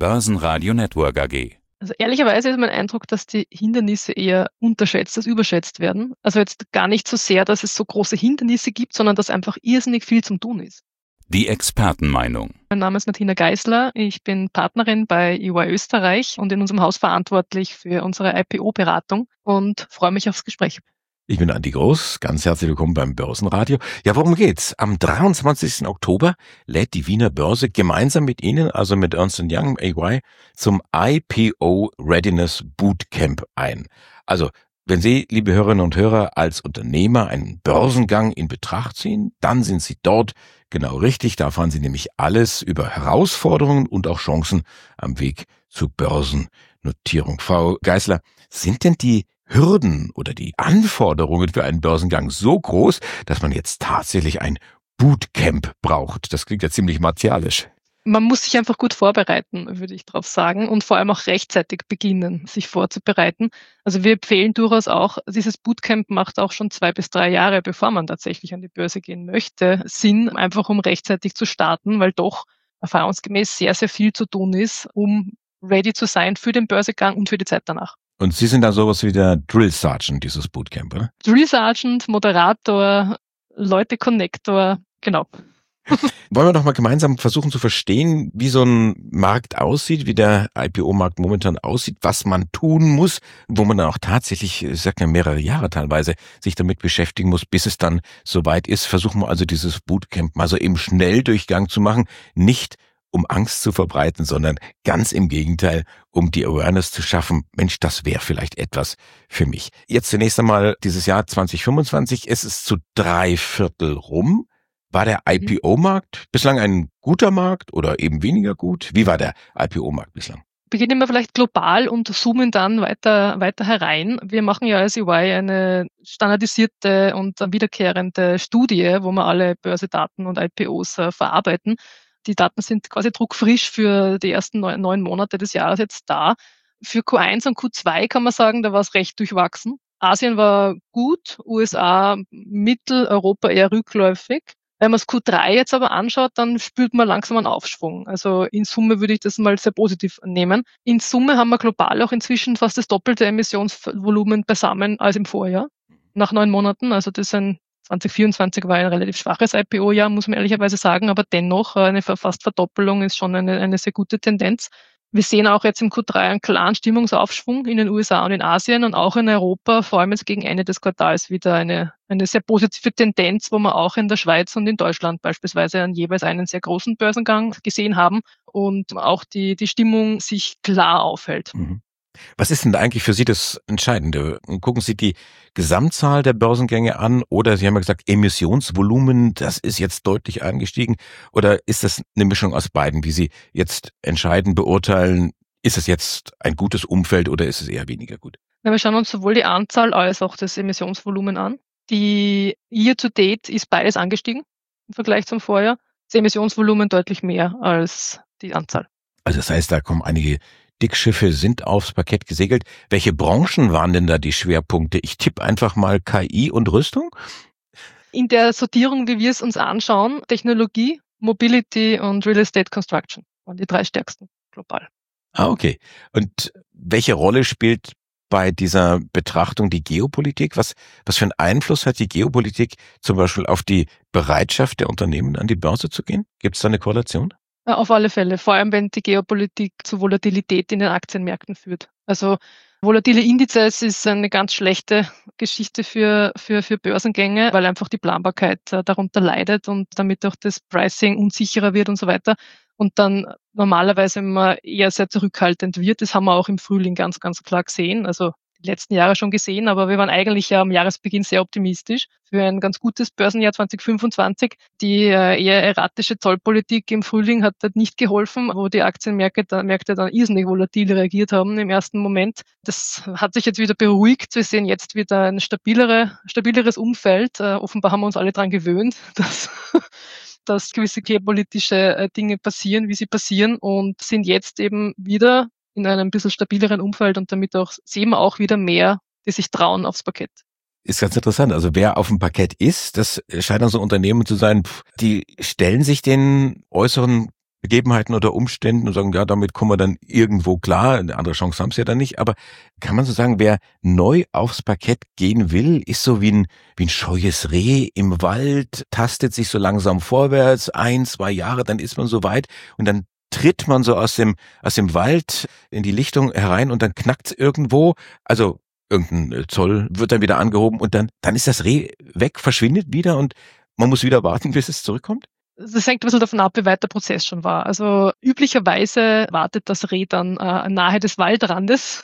Börsenradio Network AG. Also ehrlicherweise ist mein Eindruck, dass die Hindernisse eher unterschätzt als überschätzt werden. Also jetzt gar nicht so sehr, dass es so große Hindernisse gibt, sondern dass einfach irrsinnig viel zum Tun ist. Die Expertenmeinung. Mein Name ist Martina Geisler. Ich bin Partnerin bei EY Österreich und in unserem Haus verantwortlich für unsere IPO-Beratung und freue mich aufs Gespräch. Ich bin Andi Groß, ganz herzlich willkommen beim Börsenradio. Ja, worum geht's? Am 23. Oktober lädt die Wiener Börse gemeinsam mit Ihnen, also mit Ernst & Young, EY, zum IPO Readiness Bootcamp ein. Also, wenn Sie, liebe Hörerinnen und Hörer, als Unternehmer einen Börsengang in Betracht ziehen, dann sind Sie dort genau richtig. Da erfahren Sie nämlich alles über Herausforderungen und auch Chancen am Weg zur Börsennotierung. Frau Geisler, sind denn die Hürden oder die Anforderungen für einen Börsengang so groß, dass man jetzt tatsächlich ein Bootcamp braucht? Das klingt ja ziemlich martialisch. Man muss sich einfach gut vorbereiten, würde ich drauf sagen, und vor allem auch rechtzeitig beginnen, sich vorzubereiten. Also wir empfehlen durchaus auch, dieses Bootcamp macht auch schon 2 bis 3 Jahre, bevor man tatsächlich an die Börse gehen möchte, Sinn, einfach um rechtzeitig zu starten, weil doch erfahrungsgemäß sehr, sehr viel zu tun ist, um ready zu sein für den Börsegang und für die Zeit danach. Und Sie sind da sowas wie der Drill Sergeant dieses Bootcamp, oder? Drill Sergeant, Moderator, Leute-Connector, genau. Wollen wir doch mal gemeinsam versuchen zu verstehen, wie so ein Markt aussieht, wie der IPO-Markt momentan aussieht, was man tun muss, wo man dann auch tatsächlich, ich sag ja mehrere Jahre teilweise, sich damit beschäftigen muss, bis es dann soweit ist. Versuchen wir also dieses Bootcamp mal so im Schnelldurchgang zu machen, nicht um Angst zu verbreiten, sondern ganz im Gegenteil, um die Awareness zu schaffen. Mensch, das wäre vielleicht etwas für mich. Jetzt zunächst einmal dieses Jahr 2025, es ist zu 3/4 rum. War der IPO-Markt bislang ein guter Markt oder eben weniger gut? Wie war der IPO-Markt bislang? Beginnen wir vielleicht global und zoomen dann weiter herein. Wir machen ja als EY eine standardisierte und wiederkehrende Studie, wo wir alle Börsedaten und IPOs verarbeiten. Die Daten sind quasi druckfrisch für die ersten 9 Monate des Jahres jetzt da. Für Q1 und Q2 kann man sagen, da war es recht durchwachsen. Asien war gut, USA mittel, Europa eher rückläufig. Wenn man das Q3 jetzt aber anschaut, dann spürt man langsam einen Aufschwung. Also in Summe würde ich das mal sehr positiv nehmen. In Summe haben wir global auch inzwischen fast das doppelte Emissionsvolumen beisammen als im Vorjahr, nach 9 Monaten. Also das ist 2024 war ein relativ schwaches IPO-Jahr, muss man ehrlicherweise sagen, aber dennoch eine fast Verdoppelung ist schon eine sehr gute Tendenz. Wir sehen auch jetzt im Q3 einen klaren Stimmungsaufschwung in den USA und in Asien und auch in Europa, vor allem jetzt gegen Ende des Quartals wieder eine sehr positive Tendenz, wo wir auch in der Schweiz und in Deutschland beispielsweise jeweils einen sehr großen Börsengang gesehen haben und auch die Stimmung sich klar aufhält. Mhm. Was ist denn eigentlich für Sie das Entscheidende? Gucken Sie die Gesamtzahl der Börsengänge an oder Sie haben ja gesagt, Emissionsvolumen, das ist jetzt deutlich angestiegen, oder ist das eine Mischung aus beiden, wie Sie jetzt entscheiden, beurteilen, ist es jetzt ein gutes Umfeld oder ist es eher weniger gut? Wir schauen uns sowohl die Anzahl als auch das Emissionsvolumen an. Die Year-to-Date ist beides angestiegen im Vergleich zum Vorjahr. Das Emissionsvolumen deutlich mehr als die Anzahl. Also das heißt, da kommen einige Dickschiffe sind aufs Parkett gesegelt. Welche Branchen waren denn da die Schwerpunkte? Ich tippe einfach mal KI und Rüstung. In der Sortierung, wie wir es uns anschauen, Technologie, Mobility und Real Estate Construction waren die 3 stärksten global. Ah, okay. Und welche Rolle spielt bei dieser Betrachtung die Geopolitik? Was für einen Einfluss hat die Geopolitik zum Beispiel auf die Bereitschaft der Unternehmen, an die Börse zu gehen? Gibt es da eine Korrelation? Auf alle Fälle, vor allem wenn die Geopolitik zu Volatilität in den Aktienmärkten führt. Also volatile Indizes ist eine ganz schlechte Geschichte für Börsengänge, weil einfach die Planbarkeit darunter leidet und damit auch das Pricing unsicherer wird und so weiter. Und dann normalerweise immer eher sehr zurückhaltend wird. Das haben wir auch im Frühling ganz, ganz klar gesehen. Also die letzten Jahre schon gesehen, aber wir waren eigentlich ja am Jahresbeginn sehr optimistisch für ein ganz gutes Börsenjahr 2025. Die eher erratische Zollpolitik im Frühling hat dort nicht geholfen, wo die Aktienmärkte dann irrsinnig volatil reagiert haben im ersten Moment. Das hat sich jetzt wieder beruhigt. Wir sehen jetzt wieder ein stabileres Umfeld. Offenbar haben wir uns alle daran gewöhnt, dass gewisse geopolitische Dinge passieren, wie sie passieren, und sind jetzt eben wieder in einem bisschen stabileren Umfeld und damit auch sehen wir auch wieder mehr, die sich trauen aufs Parkett. Ist ganz interessant. Also wer auf dem Parkett ist, das scheint dann so Unternehmen zu sein, die stellen sich den äußeren Begebenheiten oder Umständen und sagen, ja, damit kommen wir dann irgendwo klar. Eine andere Chance haben sie ja dann nicht. Aber kann man so sagen, wer neu aufs Parkett gehen will, ist so wie ein scheues Reh im Wald, tastet sich so langsam vorwärts, 1, 2 Jahre, dann ist man so weit und dann tritt man so aus dem Wald in die Lichtung herein und dann knackt's irgendwo. Also irgendein Zoll wird dann wieder angehoben und dann ist das Reh weg, verschwindet wieder und man muss wieder warten, bis es zurückkommt? Das hängt ein bisschen davon ab, wie weit der Prozess schon war. Also üblicherweise wartet das Reh dann nahe des Waldrandes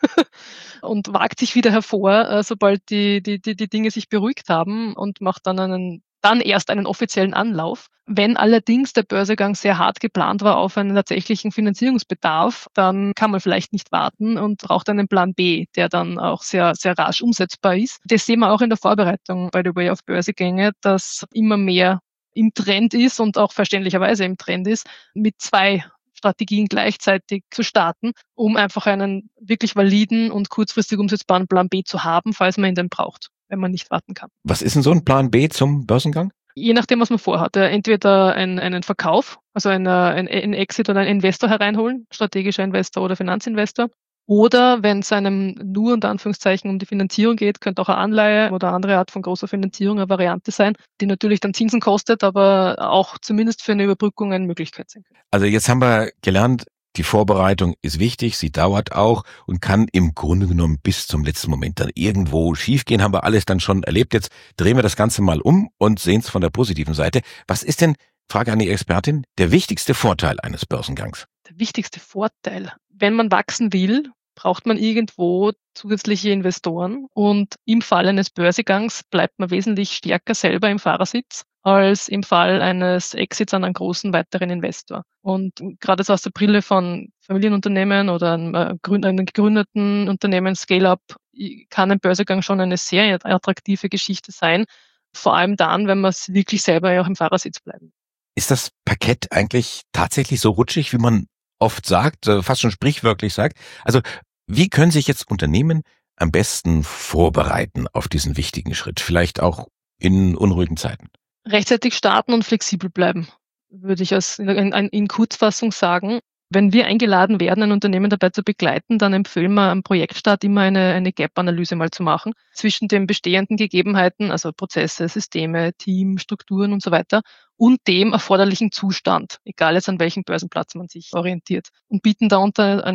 und wagt sich wieder hervor, sobald die Dinge sich beruhigt haben und macht dann erst einen offiziellen Anlauf. Wenn allerdings der Börsegang sehr hart geplant war auf einen tatsächlichen Finanzierungsbedarf, dann kann man vielleicht nicht warten und braucht einen Plan B, der dann auch sehr, sehr rasch umsetzbar ist. Das sehen wir auch in der Vorbereitung, by the way, auf Börsegänge, dass immer mehr im Trend ist und auch verständlicherweise im Trend ist, mit 2 Strategien gleichzeitig zu starten, um einfach einen wirklich validen und kurzfristig umsetzbaren Plan B zu haben, falls man ihn denn braucht, wenn man nicht warten kann. Was ist denn so ein Plan B zum Börsengang? Je nachdem, was man vorhat. Entweder einen Verkauf, also ein Exit oder einen Investor hereinholen, strategischer Investor oder Finanzinvestor. Oder wenn es einem nur unter Anführungszeichen um die Finanzierung geht, könnte auch eine Anleihe oder andere Art von großer Finanzierung eine Variante sein, die natürlich dann Zinsen kostet, aber auch zumindest für eine Überbrückung eine Möglichkeit sein kann. Also jetzt haben wir gelernt, die Vorbereitung ist wichtig, sie dauert auch und kann im Grunde genommen bis zum letzten Moment dann irgendwo schiefgehen, haben wir alles dann schon erlebt. Jetzt drehen wir das Ganze mal um und sehen es von der positiven Seite. Was ist denn, Frage an die Expertin, der wichtigste Vorteil eines Börsengangs? Der wichtigste Vorteil, wenn man wachsen will, braucht man irgendwo zusätzliche Investoren und im Fall eines Börsegangs bleibt man wesentlich stärker selber im Fahrersitz als im Fall eines Exits an einen großen weiteren Investor. Und gerade so aus der Brille von Familienunternehmen oder einem gegründeten Unternehmen, Scale-up, kann ein Börsegang schon eine sehr attraktive Geschichte sein, vor allem dann, wenn man es wirklich selber auch im Fahrersitz bleiben. Ist das Parkett eigentlich tatsächlich so rutschig, wie man oft sagt, fast schon sprichwörtlich sagt? Also wie können sich jetzt Unternehmen am besten vorbereiten auf diesen wichtigen Schritt, vielleicht auch in unruhigen Zeiten? Rechtzeitig starten und flexibel bleiben, würde ich in Kurzfassung sagen. Wenn wir eingeladen werden, ein Unternehmen dabei zu begleiten, dann empfehlen wir am Projektstart immer eine Gap-Analyse mal zu machen zwischen den bestehenden Gegebenheiten, also Prozesse, Systeme, Team, Strukturen und so weiter, und dem erforderlichen Zustand, egal jetzt an welchem Börsenplatz man sich orientiert, und bieten da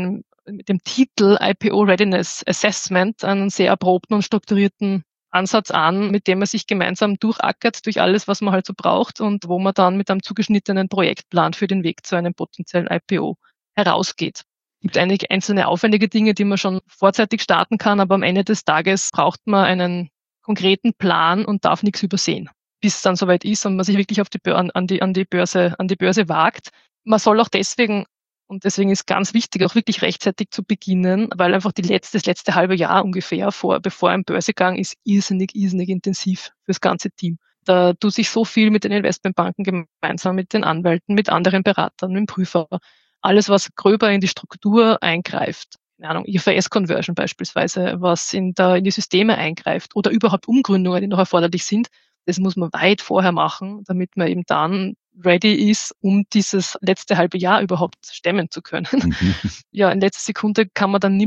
mit dem Titel IPO Readiness Assessment einen sehr erprobten und strukturierten Ansatz an, mit dem man sich gemeinsam durchackert durch alles, was man halt so braucht und wo man dann mit einem zugeschnittenen Projektplan für den Weg zu einem potenziellen IPO herausgeht. Es gibt einige einzelne aufwendige Dinge, die man schon vorzeitig starten kann, aber am Ende des Tages braucht man einen konkreten Plan und darf nichts übersehen, bis es dann soweit ist und man sich wirklich an die Börse wagt. Man soll auch deswegen ist ganz wichtig, auch wirklich rechtzeitig zu beginnen, weil einfach das letzte halbe Jahr ungefähr bevor ein Börsegang ist, irrsinnig intensiv fürs ganze Team. Da tut sich so viel mit den Investmentbanken gemeinsam, mit den Anwälten, mit anderen Beratern, mit dem Prüfer. Alles, was gröber in die Struktur eingreift, keine Ahnung, IFRS-Conversion beispielsweise, was in die Systeme eingreift oder überhaupt Umgründungen, die noch erforderlich sind, das muss man weit vorher machen, damit man eben dann ready ist, um dieses letzte halbe Jahr überhaupt stemmen zu können. Mhm. Ja, in letzter Sekunde kann man dann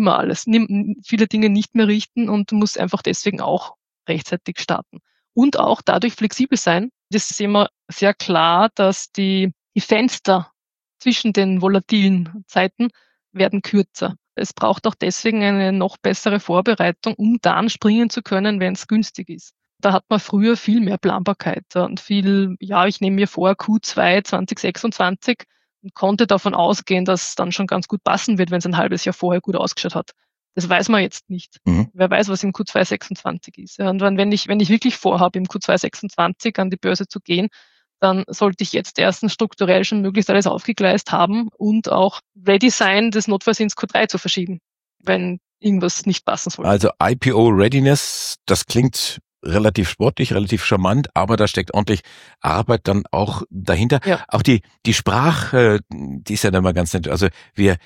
viele Dinge nicht mehr richten und muss einfach deswegen auch rechtzeitig starten. Und auch dadurch flexibel sein. Das ist immer sehr klar, dass die Fenster zwischen den volatilen Zeiten werden kürzer. Es braucht auch deswegen eine noch bessere Vorbereitung, um dann springen zu können, wenn es günstig ist. Da hat man früher viel mehr Planbarkeit und ich nehme mir vor, Q2 2026 und konnte davon ausgehen, dass es dann schon ganz gut passen wird, wenn es ein halbes Jahr vorher gut ausgeschaut hat. Das weiß man jetzt nicht. Mhm. Wer weiß, was im Q2 26 ist. Und wenn ich wirklich vorhabe, im Q2 26 an die Börse zu gehen, dann sollte ich jetzt erstens strukturell schon möglichst alles aufgegleist haben und auch ready sein, das notfalls ins Q3 zu verschieben, wenn irgendwas nicht passen soll. Also IPO Readiness, das klingt relativ sportlich, relativ charmant, aber da steckt ordentlich Arbeit dann auch dahinter. Ja. Auch die Sprache, die ist ja dann mal ganz nett. Also wir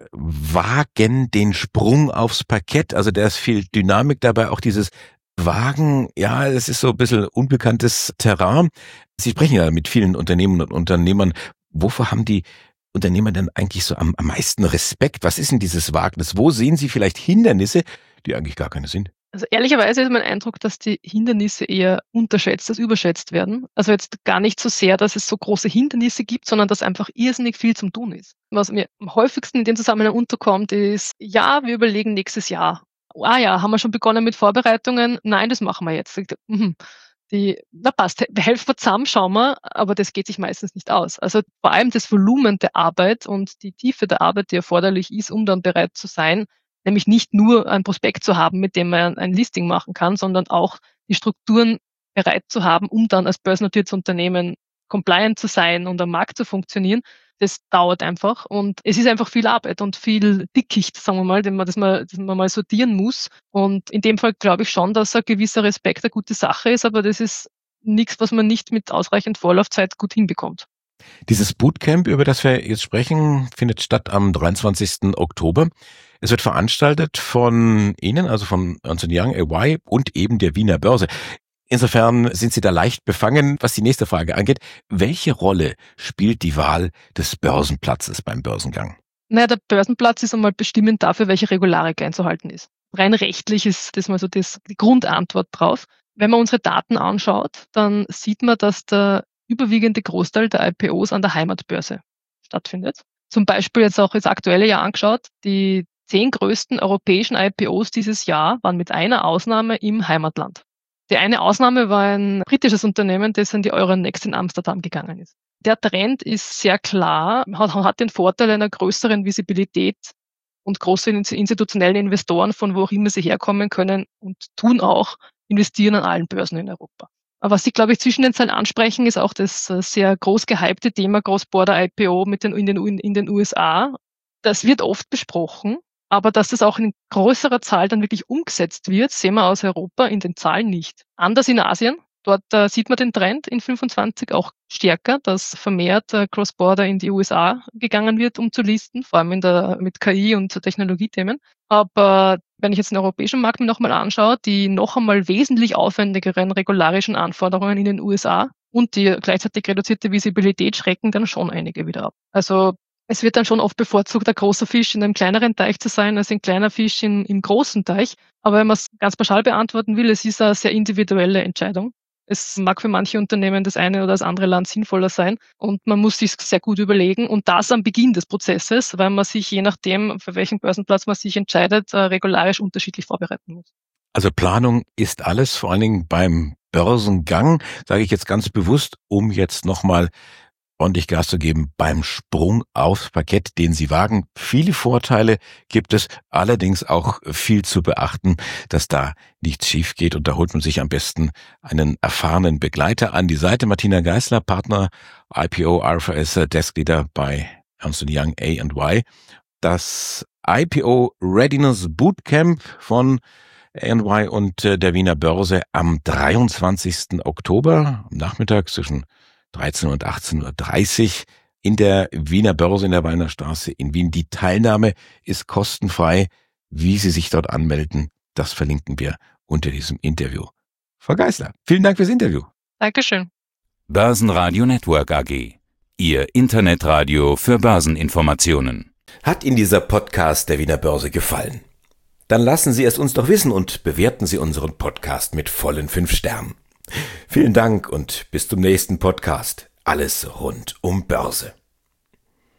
wagen den Sprung aufs Parkett, also da ist viel Dynamik dabei, auch dieses Wagen, ja, es ist so ein bisschen unbekanntes Terrain. Sie sprechen ja mit vielen Unternehmen und Unternehmern. Wovor haben die Unternehmer denn eigentlich so am meisten Respekt? Was ist denn dieses Wagnis? Wo sehen Sie vielleicht Hindernisse, die eigentlich gar keine sind? Also ehrlicherweise ist mein Eindruck, dass die Hindernisse eher unterschätzt als überschätzt werden. Also jetzt gar nicht so sehr, dass es so große Hindernisse gibt, sondern dass einfach irrsinnig viel zum Tun ist. Was mir am häufigsten in dem Zusammenhang unterkommt, ist, ja, wir überlegen nächstes Jahr. Ah ja, haben wir schon begonnen mit Vorbereitungen? Nein, das machen wir jetzt. Na passt, helfen wir zusammen, schauen wir, aber das geht sich meistens nicht aus. Also vor allem das Volumen der Arbeit und die Tiefe der Arbeit, die erforderlich ist, um dann bereit zu sein, nämlich nicht nur ein Prospekt zu haben, mit dem man ein Listing machen kann, sondern auch die Strukturen bereit zu haben, um dann als börsennotiertes Unternehmen compliant zu sein und am Markt zu funktionieren. Das dauert einfach und es ist einfach viel Arbeit und viel Dickicht, sagen wir mal, das man mal sortieren muss. Und in dem Fall glaube ich schon, dass ein gewisser Respekt eine gute Sache ist, aber das ist nichts, was man nicht mit ausreichend Vorlaufzeit gut hinbekommt. Dieses Bootcamp, über das wir jetzt sprechen, findet statt am 23. Oktober. Es wird veranstaltet von Ihnen, also von Ernst & Young, EY und eben der Wiener Börse. Insofern sind Sie da leicht befangen, was die nächste Frage angeht. Welche Rolle spielt die Wahl des Börsenplatzes beim Börsengang? Naja, der Börsenplatz ist einmal bestimmend dafür, welche Regularien einzuhalten ist. Rein rechtlich ist das mal so die Grundantwort drauf. Wenn man unsere Daten anschaut, dann sieht man, dass der überwiegende Großteil der IPOs an der Heimatbörse stattfindet. Zum Beispiel jetzt auch das aktuelle Jahr angeschaut, die 10 größten europäischen IPOs dieses Jahr waren mit einer Ausnahme im Heimatland. Die eine Ausnahme war ein britisches Unternehmen, das an die Euronext in Amsterdam gegangen ist. Der Trend ist sehr klar, hat den Vorteil einer größeren Visibilität und große institutionellen Investoren, von wo auch immer sie herkommen können und tun auch, investieren an allen Börsen in Europa. Aber was Sie, glaube ich, zwischen den Zeilen ansprechen, ist auch das sehr groß gehypte Thema Cross-Border IPO in den USA. Das wird oft besprochen, aber dass das auch in größerer Zahl dann wirklich umgesetzt wird, sehen wir aus Europa in den Zahlen nicht. Anders in Asien. Dort sieht man den Trend in 25 auch stärker, dass vermehrt Cross-Border in die USA gegangen wird, um zu listen, vor allem mit KI und Technologiethemen. Aber wenn ich jetzt den europäischen Markt mir nochmal anschaue, die noch einmal wesentlich aufwendigeren regularischen Anforderungen in den USA und die gleichzeitig reduzierte Visibilität schrecken dann schon einige wieder ab. Also es wird dann schon oft bevorzugt, ein großer Fisch in einem kleineren Teich zu sein, als ein kleiner Fisch im großen Teich. Aber wenn man es ganz pauschal beantworten will, es ist eine sehr individuelle Entscheidung. Es mag für manche Unternehmen das eine oder das andere Land sinnvoller sein und man muss sich sehr gut überlegen und das am Beginn des Prozesses, weil man sich je nachdem, für welchen Börsenplatz man sich entscheidet, regularisch unterschiedlich vorbereiten muss. Also Planung ist alles, vor allen Dingen beim Börsengang, sage ich jetzt ganz bewusst, um jetzt nochmal ordentlich Gas zu geben beim Sprung aufs Parkett, den Sie wagen. Viele Vorteile gibt es, allerdings auch viel zu beachten, dass da nichts schief geht. Und da holt man sich am besten einen erfahrenen Begleiter an die Seite. Martina Geisler, Partner IPO RFS Desk Leader bei Ernst & Young A&Y. Das IPO Readiness Bootcamp von A&Y und der Wiener Börse am 23. Oktober, am Nachmittag zwischen 13 und 18.30 Uhr in der Wiener Börse in der Wallnerstraße in Wien. Die Teilnahme ist kostenfrei. Wie Sie sich dort anmelden, das verlinken wir unter diesem Interview. Frau Geisler, vielen Dank fürs Interview. Dankeschön. Börsenradio Network AG. Ihr Internetradio für Börseninformationen. Hat Ihnen dieser Podcast der Wiener Börse gefallen? Dann lassen Sie es uns doch wissen und bewerten Sie unseren Podcast mit vollen 5 Sternen. Vielen Dank und bis zum nächsten Podcast. Alles rund um Börse.